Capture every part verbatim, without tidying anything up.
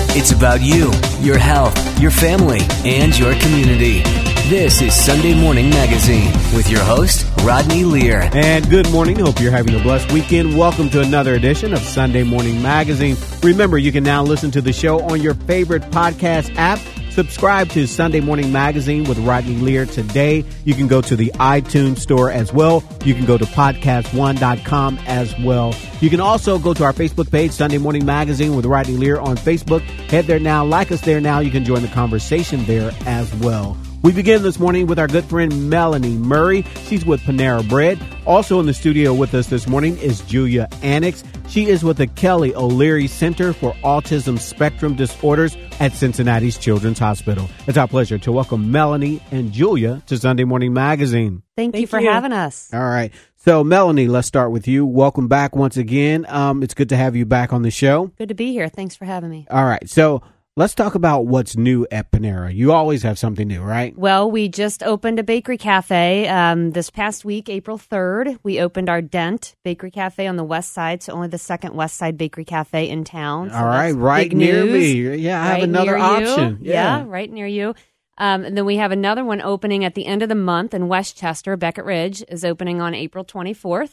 It's about you, your health, your family, and your community. This is Sunday Morning Magazine with your host, Rodney Lear. And good morning. Hope you're having a blessed weekend. Welcome to another edition of Sunday Morning Magazine. Remember, you can now listen to the show on your favorite podcast app. Subscribe to Sunday Morning Magazine with Rodney Lear today. You can go to the iTunes store as well. You can go to podcast one dot com as well. You can also go to our Facebook page, Sunday Morning Magazine with Rodney Lear on Facebook. Head there now. Like us there now. You can join the conversation there as well. We begin this morning with our good friend Melanie Murray. She's with Panera Bread. Also in the studio with us this morning is Julia Annex. She is with the Kelly O'Leary Center for Autism Spectrum Disorders at Cincinnati's Children's Hospital. It's our pleasure to welcome Melanie and Julia to Sunday Morning Magazine. Thank, Thank you for you. having us. All right. So, Melanie, let's start with you. Welcome back once again. Um, it's good to have you back on the show. Good to be here. Thanks for having me. All right. So, let's talk about what's new at Panera. You always have something new, right? Well, we just opened a bakery cafe um, this past week, April third. We opened our Dent Bakery Cafe on the west side, so only the second west side bakery cafe in town. So all right, right near news. me. Yeah, I have right another option. Yeah. Yeah. yeah, right near you. Um, and then we have another one opening at the end of the month in Westchester. Beckett Ridge is opening on April twenty-fourth.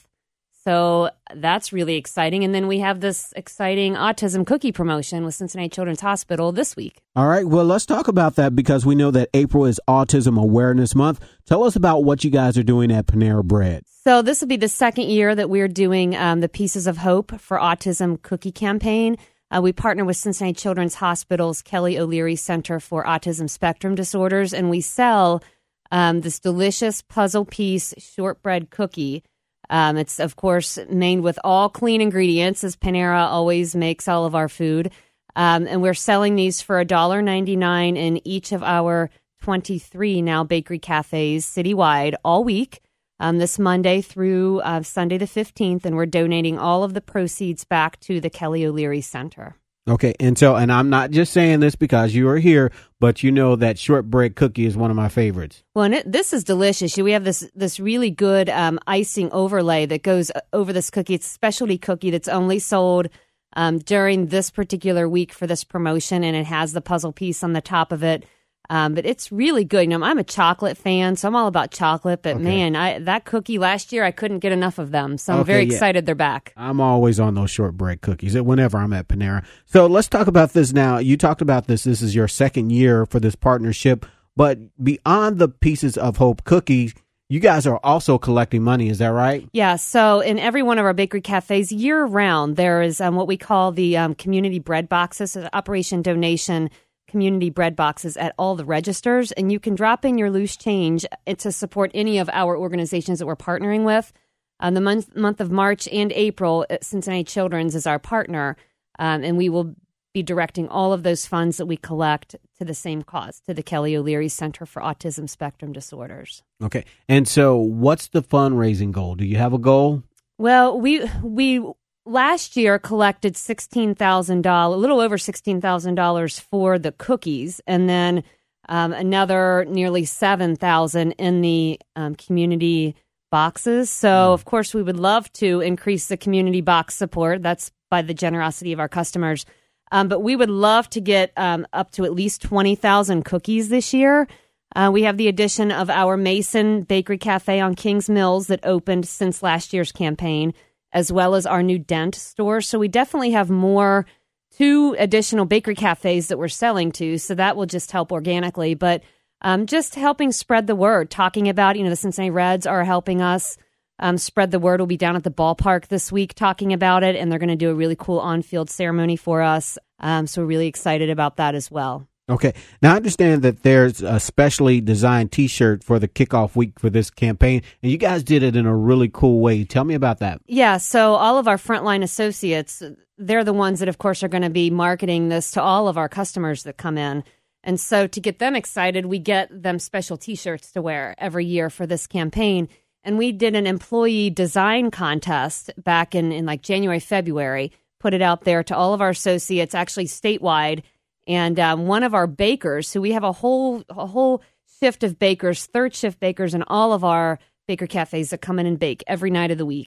So that's really exciting. And then we have this exciting autism cookie promotion with Cincinnati Children's Hospital this week. All right. Well, let's talk about that because we know that April is Autism Awareness Month. Tell us about what you guys are doing at Panera Bread. So this will be the second year that we're doing um, the Pieces of Hope for Autism Cookie campaign. Uh, we partner with Cincinnati Children's Hospital's Kelly O'Leary Center for Autism Spectrum Disorders, and we sell um, this delicious puzzle piece shortbread cookie. Um, it's, of course, made with all clean ingredients, as Panera always makes all of our food. Um, and we're selling these for one dollar ninety-nine in each of our twenty-three now bakery cafes citywide all week, um, this Monday through uh, Sunday the fifteenth. And we're donating all of the proceeds back to the Kelly O'Leary Center. Okay. And so, and I'm not just saying this because you are here, but you know that shortbread cookie is one of my favorites. Well, and it, this is delicious. We have this this really good um, icing overlay that goes over this cookie. It's a specialty cookie that's only sold um, during this particular week for this promotion, and it has the puzzle piece on the top of it. Um, but it's really good. You know, I'm a chocolate fan, so I'm all about chocolate. But, okay. man, I, that cookie last year, I couldn't get enough of them. So I'm okay, very yeah. excited they're back. I'm always on those shortbread cookies whenever I'm at Panera. So let's talk about this now. You talked about this. This is your second year for this partnership. But beyond the Pieces of Hope cookies, you guys are also collecting money. Is that right? Yeah. So in every one of our bakery cafes year round, there is um, what we call the um, community bread boxes, Operation Donation community bread boxes at all the registers, and you can drop in your loose change to support any of our organizations that we're partnering with. Um, the month month of March and April, Cincinnati Children's is our partner, um, and we will be directing all of those funds that we collect to the same cause, to the Kelly O'Leary Center for Autism Spectrum Disorders. Okay. And so what's the fundraising goal? Do you have a goal? Well, we we last year collected sixteen thousand dollars, a little over sixteen thousand dollars for the cookies, and then um, another nearly seven thousand dollars in the um, community boxes. So, mm. of course, we would love to increase the community box support. That's by the generosity of our customers. Um, but we would love to get um, up to at least twenty thousand cookies this year. Uh, we have the addition of our Mason Bakery Cafe on Kings Mills that opened since last year's campaign, as well as our new Dent store. So we definitely have more, two additional bakery cafes that we're selling to. So that will just help organically. But um, just helping spread the word, talking about, you know, the Cincinnati Reds are helping us um, spread the word. We'll be down at the ballpark this week talking about it, and they're going to do a really cool on-field ceremony for us. Um, so we're really excited about that as well. Okay. Now, I understand that there's a specially designed T-shirt for the kickoff week for this campaign, and you guys did it in a really cool way. Tell me about that. Yeah, so all of our frontline associates, they're the ones that, of course, are going to be marketing this to all of our customers that come in. And so to get them excited, we get them special T-shirts to wear every year for this campaign. And we did an employee design contest back in, in like January, February, put it out there to all of our associates, actually statewide. And um, one of our bakers, who we have a whole a whole shift of bakers, third shift bakers in all of our baker cafes that come in and bake every night of the week.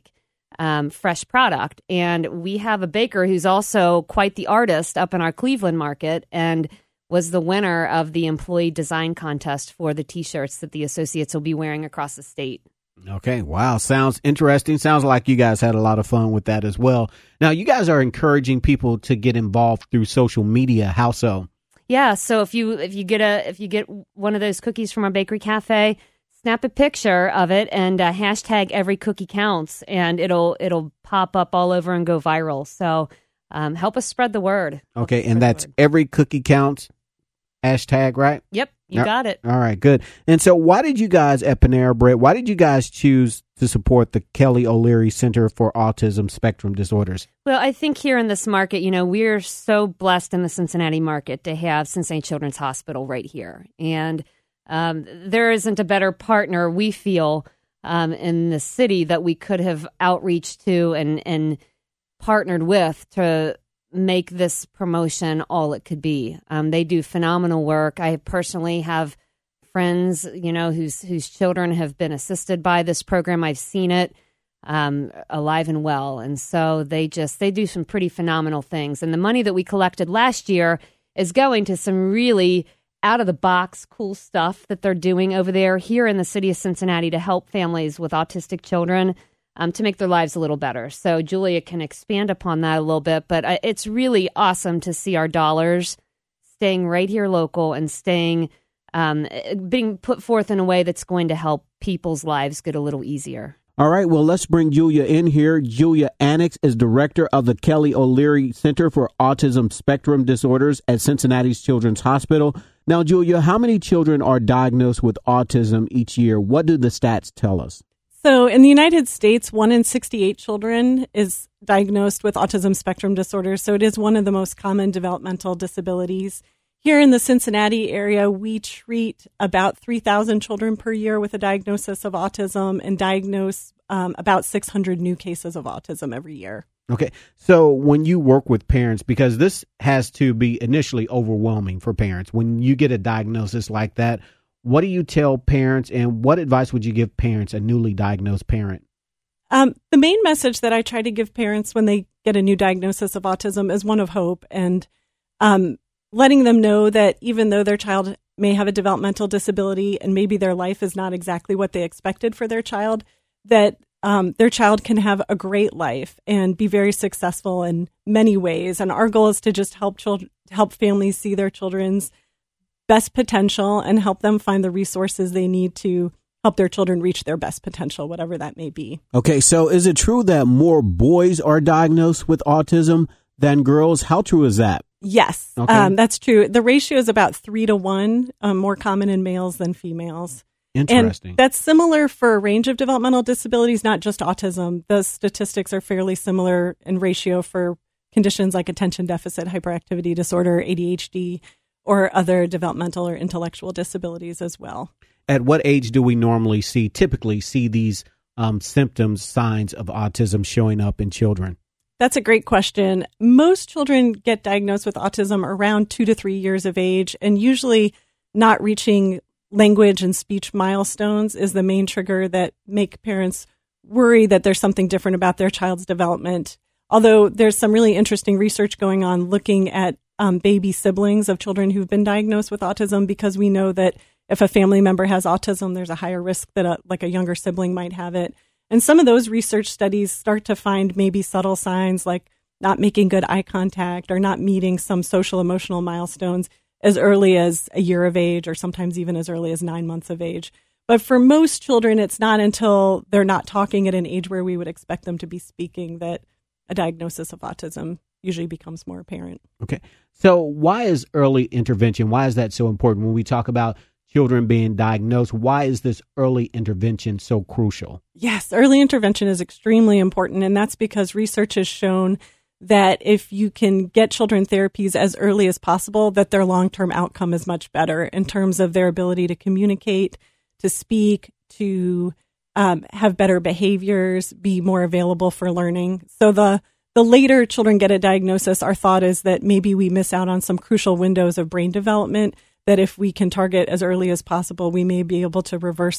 um, fresh product. And we have a baker who's also quite the artist up in our Cleveland market and was the winner of the employee design contest for the T-shirts that the associates will be wearing across the state. Okay. Wow. Sounds interesting. Sounds like you guys had a lot of fun with that as well. Now, you guys are encouraging people to get involved through social media. How so? Yeah. So if you if you get a if you get one of those cookies from our bakery cafe, snap a picture of it and uh, hashtag every cookie counts, and it'll it'll pop up all over and go viral. So um, help us spread the word. Help okay. And that's every cookie counts hashtag, right? Yep. You got it. All right, good. And so why did you guys at Panera Bread, why did you guys choose to support the Kelly O'Leary Center for Autism Spectrum Disorders? Well, I think here in this market, you know, we're so blessed in the Cincinnati market to have Cincinnati Children's Hospital right here. And um, there isn't a better partner, we feel, um, in the city that we could have outreach to and, and partnered with to make this promotion all it could be. Um, they do phenomenal work. I personally have friends, you know, whose whose children have been assisted by this program. I've seen it um, alive and well. And so they just, they do some pretty phenomenal things. And the money that we collected last year is going to some really out-of-the-box cool stuff that they're doing over there here in the city of Cincinnati to help families with autistic children Um, to make their lives a little better. So Julia can expand upon that a little bit, but uh, it's really awesome to see our dollars staying right here local and staying, um, being put forth in a way that's going to help people's lives get a little easier. All right, well, let's bring Julia in here. Julia Annex is director of the Kelly O'Leary Center for Autism Spectrum Disorders at Cincinnati's Children's Hospital. Now, Julia, how many children are diagnosed with autism each year? What do the stats tell us? So in the United States, one in sixty-eight children is diagnosed with autism spectrum disorder. So it is one of the most common developmental disabilities. Here in the Cincinnati area, we treat about three thousand children per year with a diagnosis of autism and diagnose um, about six hundred new cases of autism every year. Okay. So when you work with parents, because this has to be initially overwhelming for parents, when you get a diagnosis like that, what do you tell parents, and what advice would you give parents, a newly diagnosed parent? Um, the main message that I try to give parents when they get a new diagnosis of autism is one of hope, and um, letting them know that even though their child may have a developmental disability and maybe their life is not exactly what they expected for their child, that um, their child can have a great life and be very successful in many ways. And our goal is to just help children, help families see their children's best potential and help them find the resources they need to help their children reach their best potential, whatever that may be. Okay, so is it true that more boys are diagnosed with autism than girls? How true is that? Yes, okay. um, that's true. The ratio is about three to one, um, more common in males than females. Interesting. And that's similar for a range of developmental disabilities, not just autism. The statistics are fairly similar in ratio for conditions like attention deficit hyperactivity disorder, A D H D, or other developmental or intellectual disabilities as well. At what age do we normally see, typically see these um, symptoms, signs of autism showing up in children? That's a great question. Most children get diagnosed with autism around two to three years of age, and usually not reaching language and speech milestones is the main trigger that make parents worry that there's something different about their child's development. Although there's some really interesting research going on looking at Um, baby siblings of children who've been diagnosed with autism, because we know that if a family member has autism, there's a higher risk that a, like a younger sibling might have it. And some of those research studies start to find maybe subtle signs like not making good eye contact or not meeting some social emotional milestones as early as a year of age, or sometimes even as early as nine months of age. But for most children, it's not until they're not talking at an age where we would expect them to be speaking that a diagnosis of autism usually becomes more apparent. Okay. So why is early intervention, why is that so important when we talk about children being diagnosed? Why is this early intervention so crucial? Yes, early intervention is extremely important. And that's because research has shown that if you can get children therapies as early as possible, that their long-term outcome is much better in terms of their ability to communicate, to speak, to um, have better behaviors, be more available for learning. So the The later children get a diagnosis, our thought is that maybe we miss out on some crucial windows of brain development, that if we can target as early as possible, we may be able to reverse some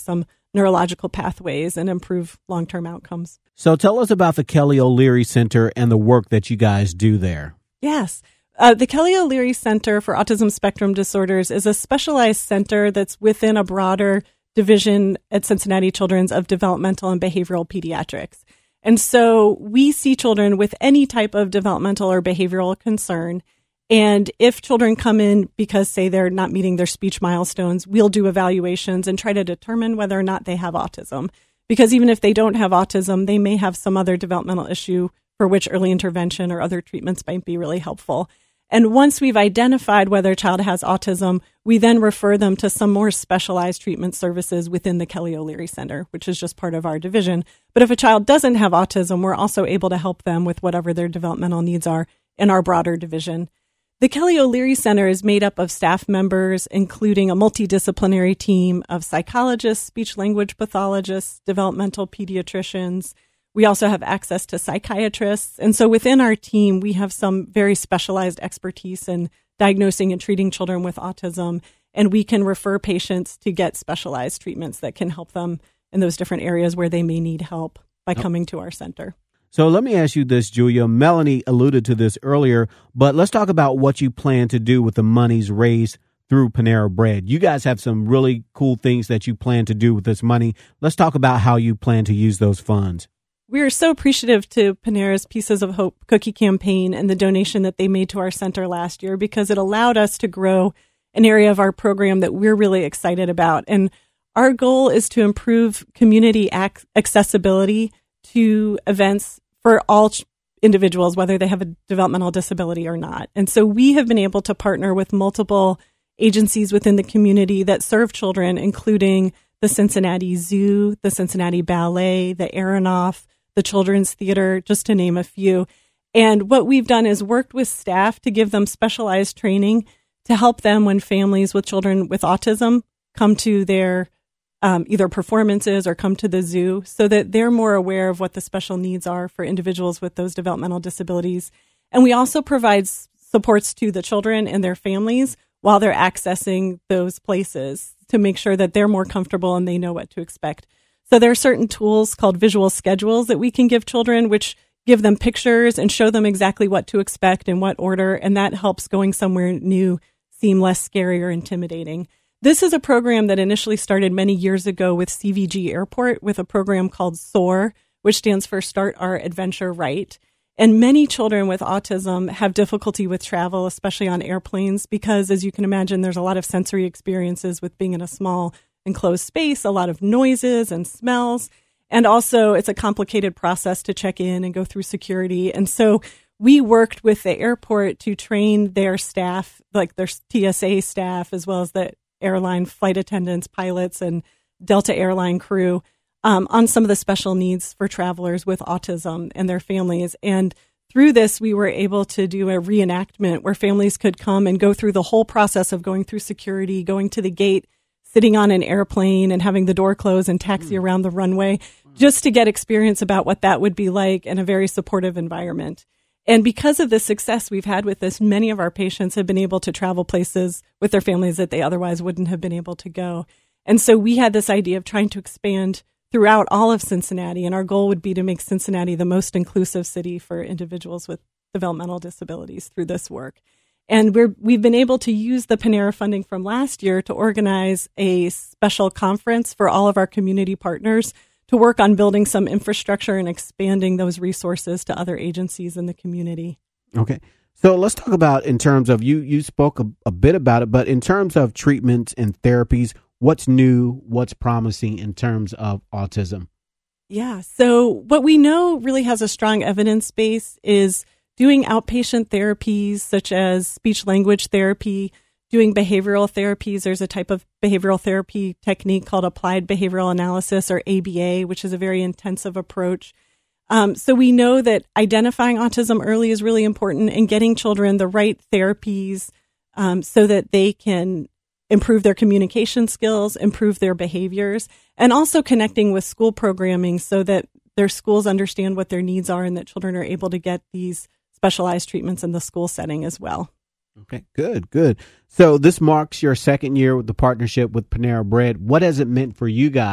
neurological pathways and improve long-term outcomes. So tell us about the Kelly O'Leary Center and the work that you guys do there. Yes. Uh, the Kelly O'Leary Center for Autism Spectrum Disorders is a specialized center that's within a broader division at Cincinnati Children's of developmental and behavioral pediatrics. And so we see children with any type of developmental or behavioral concern. And if children come in because, say, they're not meeting their speech milestones, we'll do evaluations and try to determine whether or not they have autism. Because even if they don't have autism, they may have some other developmental issue for which early intervention or other treatments might be really helpful. And once we've identified whether a child has autism, we then refer them to some more specialized treatment services within the Kelly O'Leary Center, which is just part of our division. But if a child doesn't have autism, we're also able to help them with whatever their developmental needs are in our broader division. The Kelly O'Leary Center is made up of staff members, including a multidisciplinary team of psychologists, speech-language pathologists, developmental pediatricians. We also have access to psychiatrists. And so within our team, we have some very specialized expertise in diagnosing and treating children with autism. And we can refer patients to get specialized treatments that can help them in those different areas where they may need help by coming to our center. So let me ask you this, Julia. Melanie alluded to this earlier, but let's talk about what you plan to do with the monies raised through Panera Bread. You guys have some really cool things that you plan to do with this money. Let's talk about how you plan to use those funds. We are so appreciative to Panera's Pieces of Hope cookie campaign and the donation that they made to our center last year, because it allowed us to grow an area of our program that we're really excited about. And our goal is to improve community ac- accessibility to events for all ch- individuals, whether they have a developmental disability or not. And so we have been able to partner with multiple agencies within the community that serve children, including the Cincinnati Zoo, the Cincinnati Ballet, the Aronoff, the Children's Theater, just to name a few. And what we've done is worked with staff to give them specialized training to help them when families with children with autism come to their um, either performances or come to the zoo, so that they're more aware of what the special needs are for individuals with those developmental disabilities. And we also provide supports to the children and their families while they're accessing those places to make sure that they're more comfortable and they know what to expect. So there are certain tools called visual schedules that we can give children, which give them pictures and show them exactly what to expect in what order, and that helps going somewhere new seem less scary or intimidating. This is a program that initially started many years ago with C V G Airport with a program called SOAR, which stands for Start Our Adventure Right. And many children with autism have difficulty with travel, especially on airplanes, because, as you can imagine, there's a lot of sensory experiences with being in a small enclosed space, a lot of noises and smells. And also, it's a complicated process to check in and go through security. And so we worked with the airport to train their staff, like their T S A staff, as well as the airline flight attendants, pilots, and Delta airline crew, Um, on some of the special needs for travelers with autism and their families. And through this, we were able to do a reenactment where families could come and go through the whole process of going through security, going to the gate, sitting on an airplane and having the door close and taxi mm. around the runway, just to get experience about what that would be like in a very supportive environment. And because of the success we've had with this, many of our patients have been able to travel places with their families that they otherwise wouldn't have been able to go. And so we had this idea of trying to expand throughout all of Cincinnati, and our goal would be to make Cincinnati the most inclusive city for individuals with developmental disabilities through this work. And we're, we've been able to use the Panera funding from last year to organize a special conference for all of our community partners to work on building some infrastructure and expanding those resources to other agencies in the community. Okay. So let's talk about, in terms of, you, you spoke a, a bit about it, but in terms of treatments and therapies, what's new, what's promising in terms of autism? Yeah. So what we know really has a strong evidence base is doing outpatient therapies such as speech language therapy, doing behavioral therapies. There's a type of behavioral therapy technique called applied behavioral analysis, or A B A, which is a very intensive approach. Um, so we know that identifying autism early is really important, and getting children the right therapies um, so that they can improve their communication skills, improve their behaviors, and also connecting with school programming so that their schools understand what their needs are and that children are able to get these specialized treatments in the school setting as well. Okay, good, good. So this marks your second year with the partnership with Panera Bread. What has it meant for you guys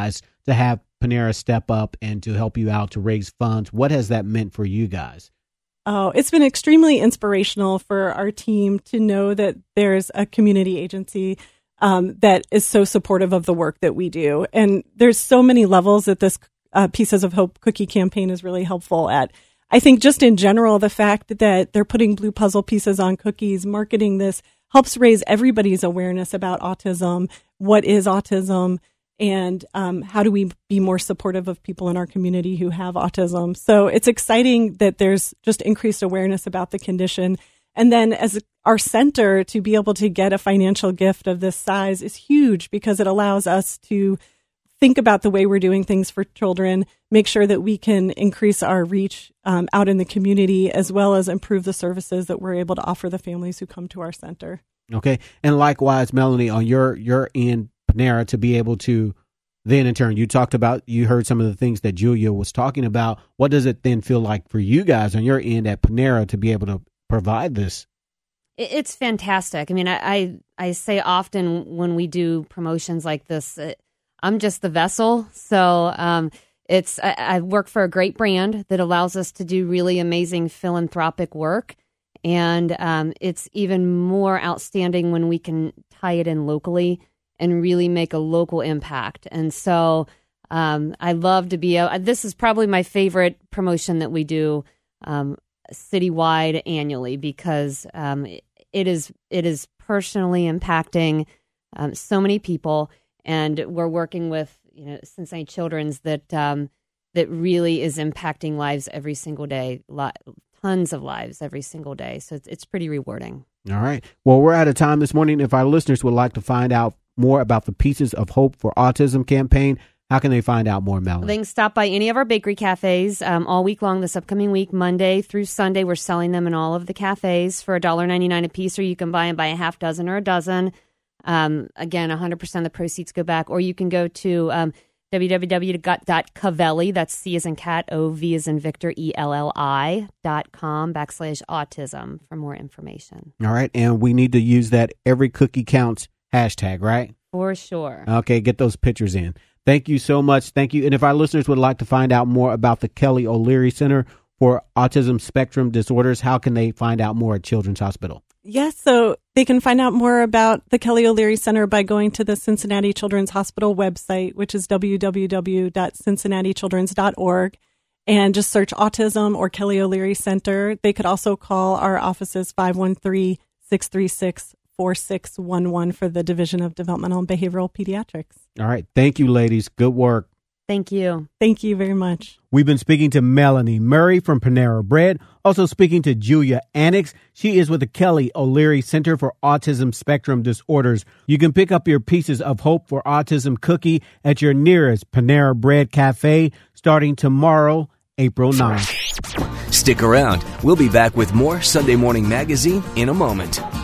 to have Panera step up and to help you out to raise funds? What has that meant for you guys? Oh, it's been extremely inspirational for our team to know that there's a community agency um, that is so supportive of the work that we do. And there's so many levels that this uh, Pieces of Hope cookie campaign is really helpful at. I think just in general, the fact that they're putting blue puzzle pieces on cookies, marketing this, helps raise everybody's awareness about autism, what is autism, and um, how do we be more supportive of people in our community who have autism. So it's exciting that there's just increased awareness about the condition. And then as our center, to be able to get a financial gift of this size is huge because it allows us to think about the way we're doing things for children, make sure that we can increase our reach um, out in the community, as well as improve the services that we're able to offer the families who come to our center. Okay. And likewise, Melanie, on your, your end, Panera, to be able to then in turn, you talked about, you heard some of the things that Julia was talking about. What does it then feel like for you guys on your end at Panera to be able to provide this? It's fantastic. I mean, I, I, I say often when we do promotions like this, it, I'm just the vessel. So um, it's I, I work for a great brand that allows us to do really amazing philanthropic work. And um, it's even more outstanding when we can tie it in locally and really make a local impact. And so um, I love to be, a, this is probably my favorite promotion that we do um, citywide annually because um, it, it is it is personally impacting um, so many people. And we're working with, you know, Cincinnati Children's that um, that really is impacting lives every single day, li- tons of lives every single day. So it's, it's pretty rewarding. All right. Well, we're out of time this morning. If our listeners would like to find out more about the Pieces of Hope for Autism campaign, how can they find out more, Melanie? They can stop by any of our bakery cafes um, all week long this upcoming week, Monday through Sunday. We're selling them in all of the cafes for one dollar ninety-nine a piece, or you can buy them by a half dozen or a dozen. Um, again, one hundred percent of the proceeds go back, or you can go to um, w w w dot covelli, that's C as in cat, O, V as in Victor, E L L I dot com backslash autism for more information. All right. And we need to use that every cookie counts hashtag, right? For sure. Okay. Get those pictures in. Thank you so much. Thank you. And if our listeners would like to find out more about the Kelly O'Leary Center for Autism Spectrum Disorders, how can they find out more at Children's Hospital? Yes, so they can find out more about the Kelly O'Leary Center by going to the Cincinnati Children's Hospital website, which is w w w dot cincinnati children's dot org, and just search autism or Kelly O'Leary Center. They could also call our offices five one three, six three six, four six one one for the Division of Developmental and Behavioral Pediatrics. All right. Thank you, ladies. Good work. Thank you. Thank you very much. We've been speaking to Melanie Murray from Panera Bread, also speaking to Julia Annex. She is with the Kelly O'Leary Center for Autism Spectrum Disorders. You can pick up your Pieces of Hope for Autism cookie at your nearest Panera Bread cafe starting tomorrow, April ninth. Stick around. We'll be back with more Sunday Morning Magazine in a moment.